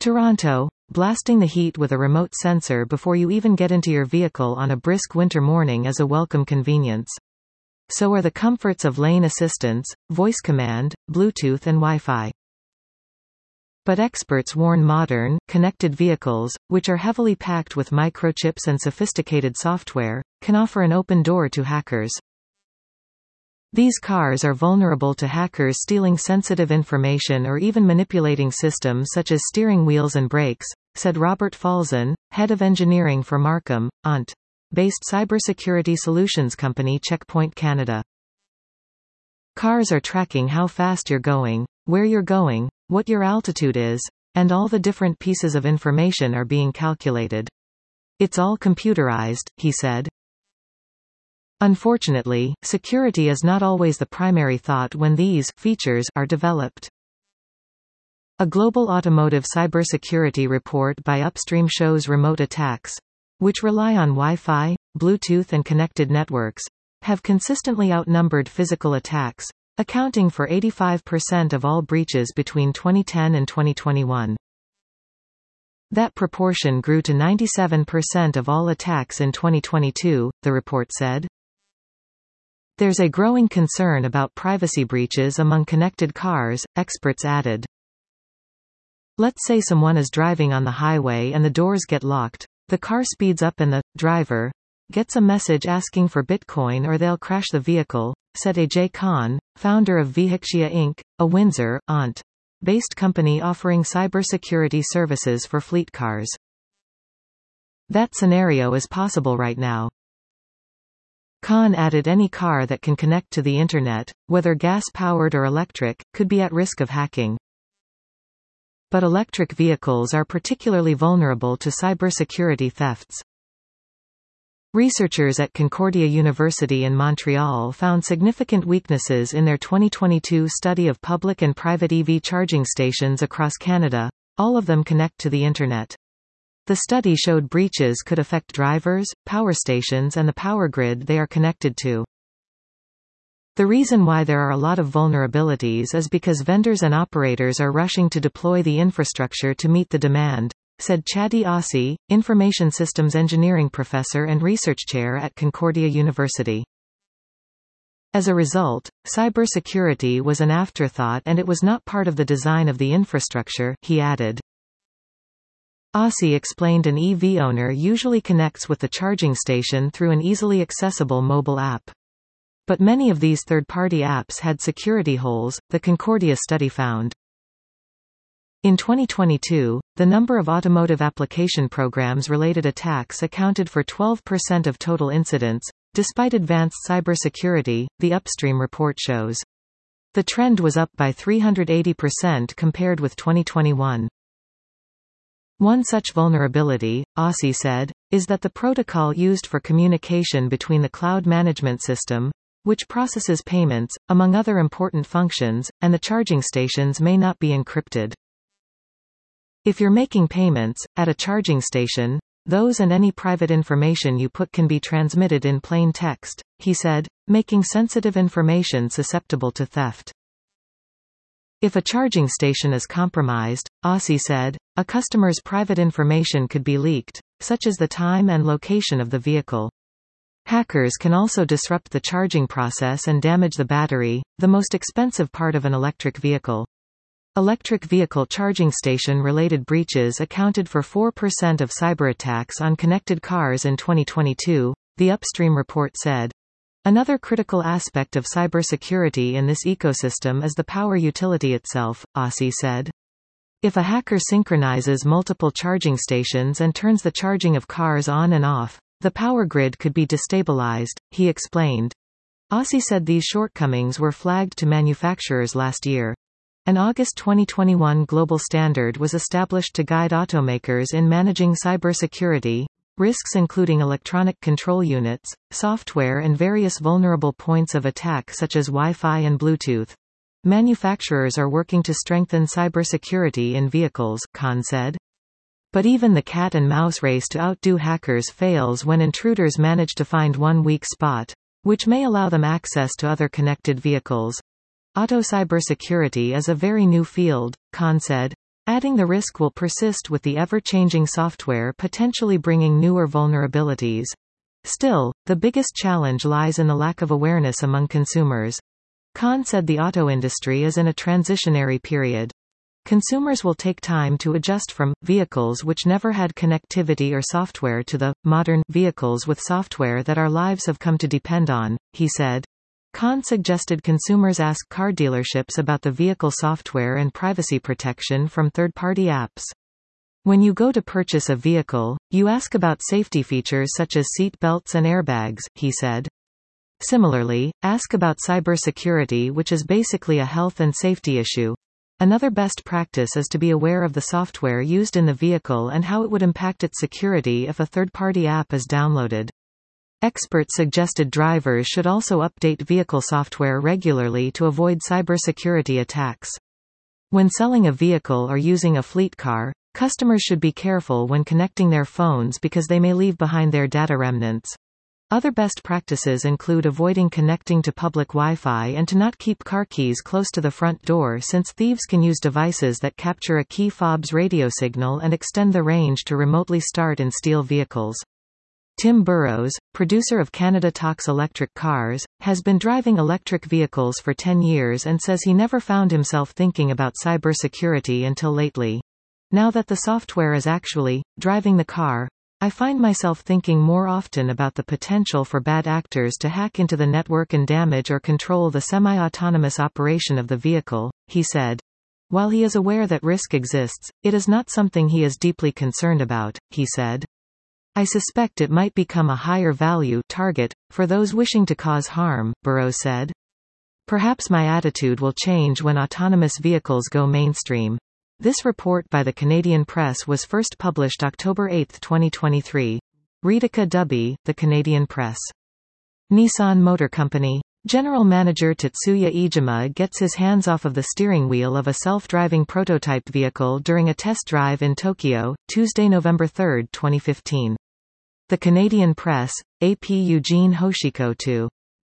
Toronto, blasting the heat with a remote sensor before you even get into your vehicle on a brisk winter morning is a welcome convenience. So are the comforts of lane assistance, voice command, Bluetooth and Wi-Fi. But experts warn modern, connected vehicles, which are heavily packed with microchips and sophisticated software, can offer an open door to hackers. These cars are vulnerable to hackers stealing sensitive information or even manipulating systems such as steering wheels and brakes, said Robert Falzon, head of engineering for Markham, Ont-based cybersecurity solutions company Checkpoint Canada. Cars are tracking how fast you're going, where you're going, what your altitude is, and all the different pieces of information are being calculated. It's all computerized, he said. Unfortunately, security is not always the primary thought when these features are developed. A global automotive cybersecurity report by Upstream shows remote attacks, which rely on Wi-Fi, Bluetooth and connected networks, have consistently outnumbered physical attacks, accounting for 85% of all breaches between 2010 and 2021. That proportion grew to 97% of all attacks in 2022, the report said. There's a growing concern about privacy breaches among connected cars, experts added. Let's say someone is driving on the highway and the doors get locked. The car speeds up and the driver gets a message asking for Bitcoin or they'll crash the vehicle, said Ajay Khan, founder of Vihikshya Inc., a Windsor, Ont-based company offering cybersecurity services for fleet cars. That scenario is possible right now. Khan added any car that can connect to the Internet, whether gas-powered or electric, could be at risk of hacking. But electric vehicles are particularly vulnerable to cybersecurity thefts. Researchers at Concordia University in Montreal found significant weaknesses in their 2022 study of public and private EV charging stations across Canada. All of them connect to the Internet. The study showed breaches could affect drivers, power stations and the power grid they are connected to. The reason why there are a lot of vulnerabilities is because vendors and operators are rushing to deploy the infrastructure to meet the demand, said Chadi Asi, Information Systems Engineering Professor and Research Chair at Concordia University. As a result, cybersecurity was an afterthought and it was not part of the design of the infrastructure, he added. Asi explained an EV owner usually connects with the charging station through an easily accessible mobile app. But many of these third-party apps had security holes, the Concordia study found. In 2022, the number of automotive application programs-related attacks accounted for 12% of total incidents, despite advanced cybersecurity, the Upstream report shows. The trend was up by 380% compared with 2021. One such vulnerability, Aussie said, is that the protocol used for communication between the cloud management system, which processes payments, among other important functions, and the charging stations may not be encrypted. If you're making payments, at a charging station, those and any private information you put can be transmitted in plain text, he said, making sensitive information susceptible to theft. If a charging station is compromised, Aussie said, a customer's private information could be leaked, such as the time and location of the vehicle. Hackers can also disrupt the charging process and damage the battery, the most expensive part of an electric vehicle. Electric vehicle charging station-related breaches accounted for 4% of cyberattacks on connected cars in 2022, the Upstream report said. Another critical aspect of cybersecurity in this ecosystem is the power utility itself, Aussie said. If a hacker synchronizes multiple charging stations and turns the charging of cars on and off, the power grid could be destabilized, he explained. Aussie said these shortcomings were flagged to manufacturers last year. An August 2021 global standard was established to guide automakers in managing cybersecurity. Risks including electronic control units, software and various vulnerable points of attack such as Wi-Fi and Bluetooth. Manufacturers are working to strengthen cybersecurity in vehicles, Khan said. But even the cat-and-mouse race to outdo hackers fails when intruders manage to find one weak spot, which may allow them access to other connected vehicles. Auto cybersecurity is a very new field, Khan said. adding the risk will persist with the ever-changing software potentially bringing newer vulnerabilities. Still, the biggest challenge lies in the lack of awareness among consumers. Khan said the auto industry is in a transitionary period. Consumers will take time to adjust from vehicles which never had connectivity or software to the modern vehicles with software that our lives have come to depend on, he said. Khan suggested consumers ask car dealerships about the vehicle software and privacy protection from third-party apps. When you go to purchase a vehicle, you ask about safety features such as seat belts and airbags, he said. Similarly, ask about cybersecurity, which is basically a health and safety issue. Another best practice is to be aware of the software used in the vehicle and how it would impact its security if a third-party app is downloaded. Experts suggested drivers should also update vehicle software regularly to avoid cybersecurity attacks. When selling a vehicle or using a fleet car, customers should be careful when connecting their phones because they may leave behind their data remnants. Other best practices include avoiding connecting to public Wi-Fi and to not keep car keys close to the front door since thieves can use devices that capture a key fob's radio signal and extend the range to remotely start and steal vehicles. Tim Burrows, producer of Canada Talks Electric Cars, has been driving electric vehicles for 10 years and says he never found himself thinking about cybersecurity until lately. Now that the software is actually driving the car, I find myself thinking more often about the potential for bad actors to hack into the network and damage or control the semi-autonomous operation of the vehicle, he said. While he is aware that risk exists, it is not something he is deeply concerned about, he said. I suspect it might become a higher value target for those wishing to cause harm, Burrows said. Perhaps my attitude will change when autonomous vehicles go mainstream. This report by the Canadian Press was first published October 8, 2023. Ritika Dubey, The Canadian Press. Nissan Motor Company. General Manager Tetsuya Iijima gets his hands off of the steering wheel of a self-driving prototype vehicle during a test drive in Tokyo, Tuesday, November 3, 2015. The Canadian Press, AP Eugene Hoshiko 2.